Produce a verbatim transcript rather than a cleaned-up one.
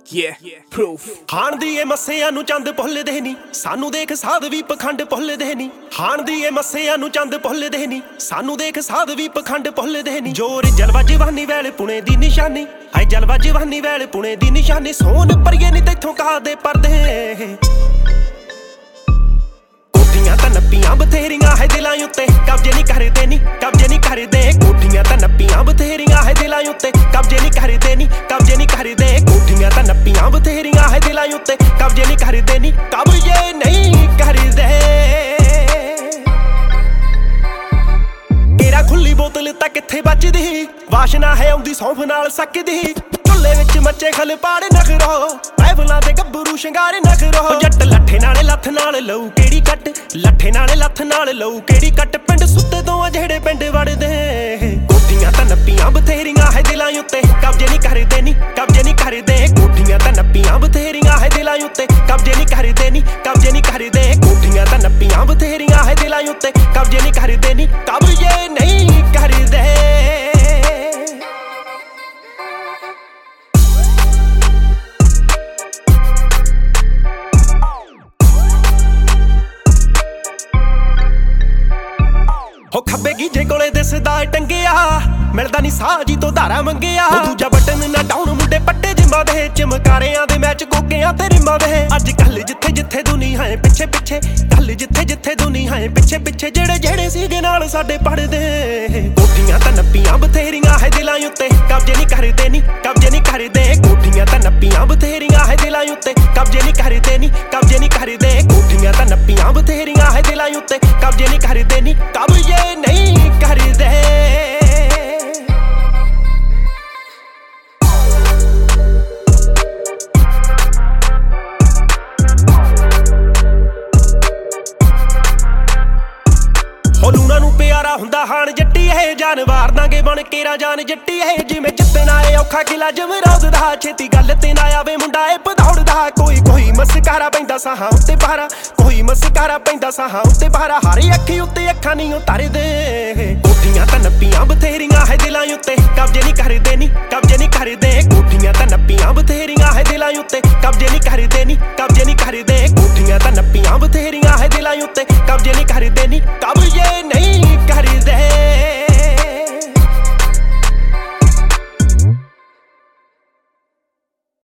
Yeah, proof. ਹਾਣ ਦੀ ਏ ਮੱਸਿਆਂ ਨੂੰ ਚੰਦ ਭੁੱਲਦੇ ਨੀ, ਸਾਨੂੰ ਦੇਖ ਸਾਧ ਵੀ ਪਖੰਡ ਭੁੱਲਦੇ ਨੀ। ਹਾਣ ਦੀ ਏ ਮੱਸਿਆਂ ਨੂੰ ਚੰਦ ਭੁੱਲਦੇ ਨੀ, ਸਾਨੂੰ ਦੇਖ ਸਾਧ ਵੀ ਪਖੰਡ ਭੁੱਲਦੇ ਨੀ। ਜੋਰ ਜਲਵਾ ਜਵਾਨੀ ਵੇਲੇ ਪੁਣੇ ਦੀ ਨਿਸ਼ਾਨੀ, ਹਾਏ ਜਲਵਾ ਜਵਾਨੀ ਵੇਲੇ ਪੁਣੇ ਦੀ ਨਿਸ਼ਾਨੀ। ਸੋਨ ਪਰੀਏ ਨੀ ਤੈਥੋਂ ਕਾਹਦੇ ਪਰਦੇ, ਕੋਠੀਆਂ ਤਾਂ ਨੱਪੀਆਂ ਬਥੇਰੀਆਂ ਹੈ ਦਿਲਾਂ ਉੱਤੇ, ਕਬਜੇ ਨਹੀਂ ਕਰਦੇ ਨੀ, ਕਬਜੇ ਨਹੀਂ ਕਰਦੇ। ਕੋਠੀਆਂ ਤਾਂ ਨੱਪੀਆਂ ਬਥੇਰੀਆਂ ਹੈ ਦਿਲਾਂ ਉੱਤੇ, ਕਬਜੇ ਨਹੀਂ ਕਰਦੇ ਨੀ, ਕਬਜੇ ਨਹੀਂ ਕਰਦੇ। ਕੋਠੀਆਂ ਤਾਂ ਨੱਪੀਆਂ ਬਥੇਰੀਆਂ ਹੈ ਦਿਲਾਂ ਉੱਤੇ, ਕਬਜੇ ਨਹੀਂ ਕਰਦੇ ਨੀ, ਕਬਜੇ ਨਹੀਂ ਕਰਦੇ। ਕੇਰਾ ਖੁੱਲੀ ਬੋਤਲ ਤਾਂ ਕਿੱਥੇ ਬਚਦੀ, ਵਾਸ਼ਨਾ ਹੈ ਆਉਂਦੀ ਸੌਂਫ ਨਾਲ ਸਕਦੀ। ਝੁੱਲੇ ਵਿੱਚ ਮੱਚੇ ਖਲ ਪਾੜੇ ਨਖਰੋ, ਪੈਵਲਾਂ ਦੇ ਗੱਭਰੂ ਸ਼ਿੰਗਾਰੇ ਨਖਰੋ। ਜੱਟ ਲੱਠੇ ਨਾਲੇ ਲੱਥ ਨਾਲ ਲਊ ਕਿਹੜੀ ਕੱਟ, ਲੱਠੇ ਨਾਲੇ ਲੱਥ ਨਾਲ ਲਊ ਕਿਹੜੀ ਕੱਟ। ਪਿੰਡ ਸੁੱਤੇ ਤੋਂ ਆ ਜਿਹੜੇ ਪਿੰਡ ਵੜਦੇ, ਕੋਠੀਆਂ ਤਾਂ ਨੱਪੀਆਂ ਬਥੇਰੀਆਂ ਹੈ ਦਿਲਾਂ ਉੱਤੇ, ਕਬਜੇ ਨਹੀਂ ਕਰਦੇ ਨੀ, ਕਬਜੇ ਨਹੀਂ ਕਰਦੇ। ਕੋਠੀਆਂ ਤਾਂ ਨੱਪੀਆਂ ਬਥੇਰੀਆਂ ਹੈ ਦਿਲਾਂ ਉੱਤੇ, ਕਬਜੇ ਨਹੀਂ ਕਰਦੇ ਨੀ, ਕਬਜੇ ਨਹੀਂ ਕਰਦੇ। ਕੋਠੀਆਂ ਤਾਂ ਨੱਪੀਆਂ ਬਥੇਰੀਆਂ ਹੈ ਦਿਲਾਂ ਉੱਤੇ, ਕਬਜੇ ਨਹੀਂ ਕਰਦੇ ਨੀ, ਕਬਜੇ ਨਹੀਂ ਕਰਦੇ। ਹੋ ਖੱਬੇ ਗੀਜੇ ਕੋਲੇ ਦਿਸਦਾ ਟੰਗਿਆ, ਮਿਲਦਾ ਨੀ ਸਾਜੀ ਤੋਂ ਧਾਰਾ ਮੰਗਿਆ। ਉਹ ਦੂਜਾ ਬਟਨ ਨਾ ਡਾਊਨ ਮੁੰਡੇ ਪੱਟੇ ਜਿੰਮਾਂ ਦੇ, ਚਮਕਾਰਿਆਂ ਦੇ ਮੈਚ ਗੋਗਿਆਂ ਤੇ ਰਿਮਾਂ ਦੇ। ਅੱਜ ਕੱਲ ਜਿੱਥੇ ਜਿੱਥੇ ਦੁਨੀਆ ਹੈ ਪਿੱਛੇ ਪਿੱਛੇ, ਕੱਲ ਜਿੱਥੇ ਜਿੱਥੇ ਦੁਨੀਆ ਹੈ ਪਿੱਛੇ ਪਿੱਛੇ। ਜਿਹੜੇ ਜਿਹੜੇ ਸੀਗੇ ਨਾਲ ਸਾਡੇ ਪੜਦੇ, ਕੋਠੀਆਂ ਤਾਂ ਨੱਪੀਆਂ ਬਥੇਰੀਆਂ ਹੈ ਦਿਲਾਂ ਉੱਤੇ, ਕਬਜੇ ਨਹੀਂ ਕਰਦੇ ਨੀ, ਕਬਜੇ ਨਹੀਂ ਕਰਦੇ। ਕੋਠੀਆਂ ਤਾਂ ਨੱਪੀਆਂ ਬਥੇਰੀਆਂ ਹੈ ਦਿਲਾਂ ਉੱਤੇ, ਕਬਜੇ ਨਹੀਂ ਕਰਦੇ ਨੀ, ਕਬਜੇ ਨਹੀਂ ਕਰਦੇ। ਕੋਠੀਆਂ ਤਾਂ ਨੱਪੀਆਂ ਬਥੇਰੀਆਂ ਹੈ ਦਿਲਾਂ ਉੱਤੇ, ਕਬਜੇ ਨਹੀਂ ਕਰਦੇ ਨੀ, ਕਬਜੇ ਨਹੀਂ ਕਰਦੇ। ਹੋ ਲੂਣਾ ਨੂੰ ਪਿਆਰਾ ਹੁੰਦਾ ਹਾਣ ਜੱਟੀ ਹੈ, ਜਾਨਵਾਰ ਦਾਂਗੇ ਬਣ ਕੇ ਰਾਜਾਨ ਜੱਟੀ ਹੈ। ਜਿਵੇਂ ਜਿੱਤਣਾ ਏ ਔਖਾ ਕਿਲਾ ਜਮਰੌਦ ਦਾ, ਛੇਤੀ ਗੱਲ ਤੇ ਨਾ ਆਵੇ ਮੁੰਡਾ ਏ ਭਦੌੜਦਾ। ਕੋਈ ਕੋਈ ਮਸਕਾਰਾ ਪੈਂਦਾ ਸਾਹਾਂ ਉੱਤੇ ਪਾਰਾ, ਕੋਈ ਮਸਕਾਰਾ ਪੈਂਦਾ ਸਾਹਾਂ ਉੱਤੇ ਪਾਰਾ। ਹਰ ਅੱਖੀ ਉੱਤੇ ਅੱਖਾਂ ਨਹੀਂ ਉਤਾਰਦੇ, ਕੋਠੀਆਂ ਤਾਂ ਨੱਪੀਆਂ ਬਥੇਰੀਆਂ ਹੈ ਦਿਲਾਂ ਉੱਤੇ, ਕਬਜੇ ਨਹੀਂ ਕਰਦੇ ਨੀ, ਕਬਜੇ ਨਹੀਂ ਕਰਦੇ। ਕੋਠੀਆਂ ਤਾਂ ਨੱਪੀਆਂ ਬਥੇਰੀਆਂ ਹੈ ਦਿਲਾਂ ਉੱਤੇ, ਕਬਜੇ ਨਹੀਂ ਕਰਦੇ ਨੀ, ਕਬਜੇ ਨਹੀਂ ਕਰਦੇ। ਕੋਠੀਆਂ ਤਾਂ ਨੱਪੀਆਂ ਬਥੇਰੀਆਂ ਹੈ ਦਿਲਾਂ ਉੱਤੇ, ਕਬਜੇ ਨਹੀਂ ਕਰਦੇ ਨੀ, ਕਬਜੇ